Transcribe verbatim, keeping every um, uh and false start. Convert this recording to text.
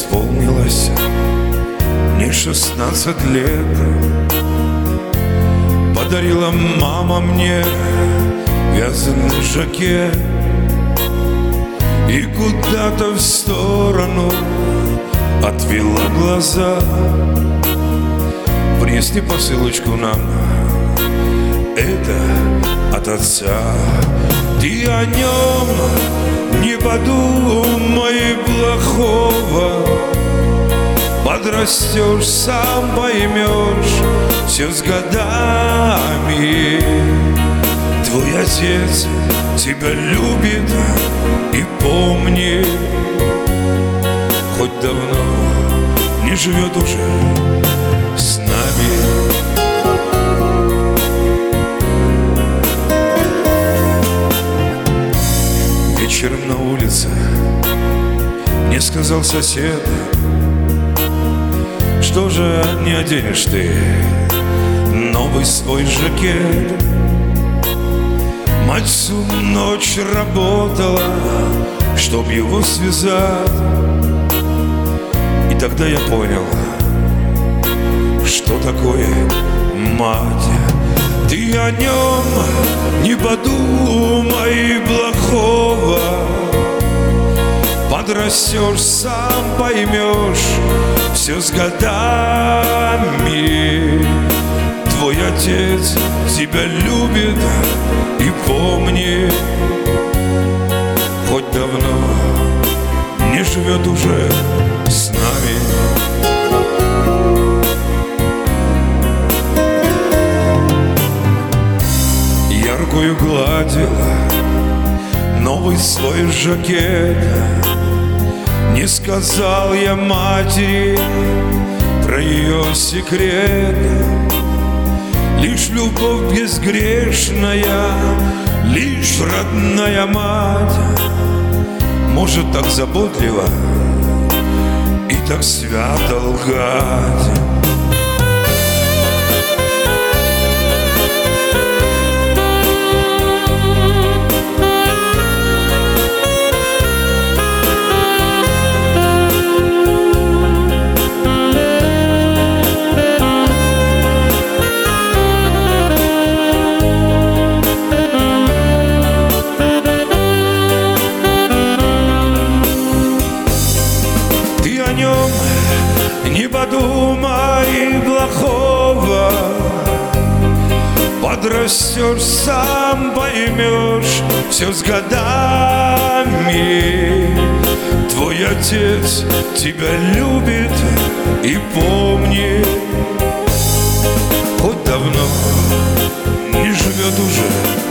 исполнилось мне шестнадцать лет. Подарила мама мне вязаный жакет и куда-то в сторону отвела глаза. Принесли посылочку нам, это от отца. Ты о нем не подумай плохого, подрастешь, сам поймешь, все с годами. Твой отец тебя любит, и помни, хоть давно не живет уже с нами. Вечером на улице мне сказал сосед: что же не оденешь ты новый свой жакет? Мать всю ночь работала, чтоб его связать. И тогда я понял, что такое мать. Ты о нем не подумай плохого, подрастешь, сам поймешь, все с годами. Твой отец тебя любит, и помни, хоть давно не живет уже с нами. Я рукою гладила новый свой жакет. Не сказал я матери про ее секрет. Лишь любовь безгрешная, лишь родная мать может так заботливо и так свято лгать. Не подумай плохого, подрастешь, сам поймешь, все с годами. Твой отец тебя любит, и помни, хоть давно не живет уже